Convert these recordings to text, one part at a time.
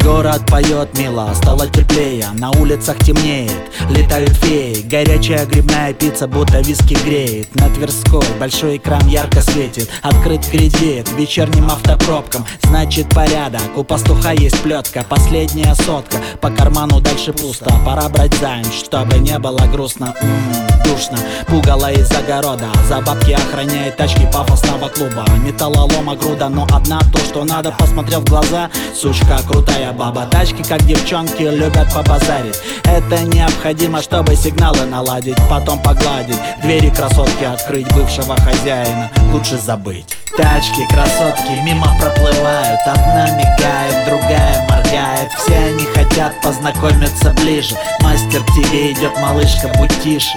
Город поет мило, стало теплее, на улицах темнеет, летают феи. Горячая грибная пицца будто виски греет. На Тверской большой экран ярко светит, открыт кредит вечерним автопробкам. Значит порядок, у пастуха есть плетка. Последняя сотка, по карману дальше пусто. Пора брать займ, чтобы не было грустно. Душно, пугало из огорода, за бабки охраняет тачки пафосного клуба. Металлолома груда, но одна то, что надо. Посмотрел в глаза, сучка крутая баба. Тачки, как девчонки, любят побазарить. Это необходимо, чтобы сигналы наладить, потом погладить, двери красотки открыть. Бывшего хозяина лучше забыть. Тачки, красотки мимо проплывают, одна мигает, другая моргает. Все они хотят познакомиться ближе. Мастер, к тебе идет, малышка, будь тише.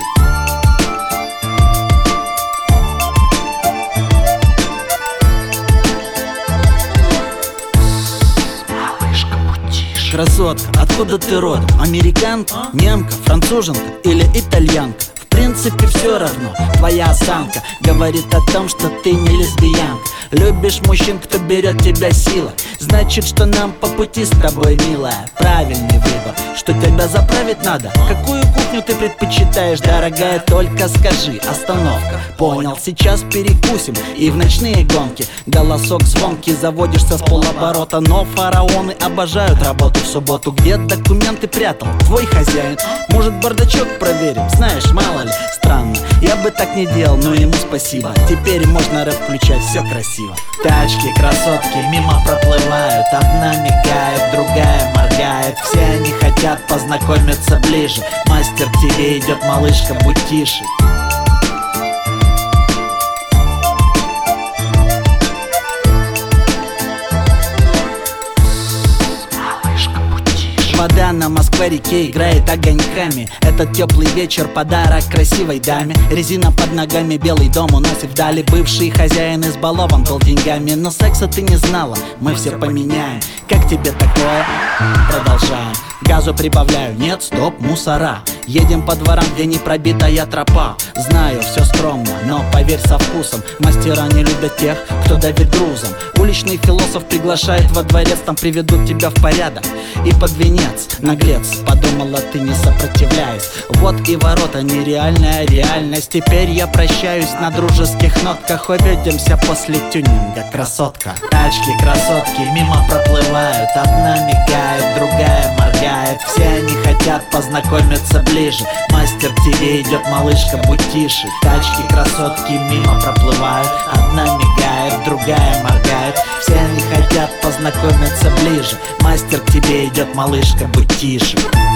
Красотка, откуда ты родом? Американка, немка, француженка или итальянка? В принципе все равно, твоя осанка говорит о том, что ты не лесбиянка. Любишь мужчин, кто берет тебя силой, значит, что нам по пути с тобой, милая. Правильный выбор, что тебя заправить надо. Какую кухню ты предпочитаешь, дорогая, только скажи. Остановка, понял, сейчас перекусим. И в ночные гонки голосок звонкий, заводишься с полоборота. Но фараоны обожают работу в субботу. Где документы прятал твой хозяин? Может, бардачок проверим? Знаешь, мало ли, странно, я бы так не делал, но ему спасибо. Теперь можно рэп включать, все красиво. Тачки, красотки мимо проплывают, одна мигает, другая моргает. Все они хотят познакомиться ближе. Мастер, к тебе идет, малышка, будь тише. Вода на Москва-реке играет огоньками. Этот теплый вечер подарок красивой даме. Резина под ногами, белый дом уносит вдали. Бывший хозяин избалован был деньгами, но секса ты не знала, мы все поменяем. Как тебе такое? Продолжаем. Газу прибавляю, нет, стоп, мусора. Едем по дворам, где не пробитая тропа. Знаю, все скромно, но поверь со вкусом. Мастера не любят тех, кто давит грузом. Уличный философ приглашает во дворец, там приведут тебя в порядок. И под венец, наглец, подумала ты, не сопротивляясь. Вот и ворота, нереальная реальность. Теперь я прощаюсь на дружеских нотках. Увидимся после тюнинга, красотка. Тачки, красотки мимо проплывают, одна мигает, другая моргает. Все они хотят познакомиться ближе. Мастер, к тебе идет, малышка, будь тише. Тачки, красотки мимо проплывают, одна мигает, другая моргает. Все они хотят познакомиться ближе. Мастер, к тебе идет, малышка, будь тише.